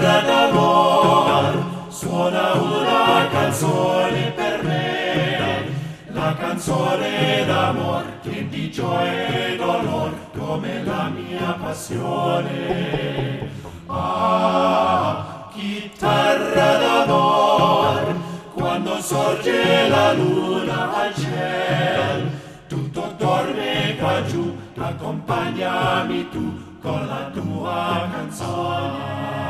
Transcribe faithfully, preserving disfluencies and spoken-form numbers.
chitarra d'amor suona una canzone per me, la canzone d'amor che di gioia e dolor come la mia passione. Ah, chitarra d'amor, quando sorge la luna al ciel, tutto dorme qua giù, accompagnami tu con la tua canzone.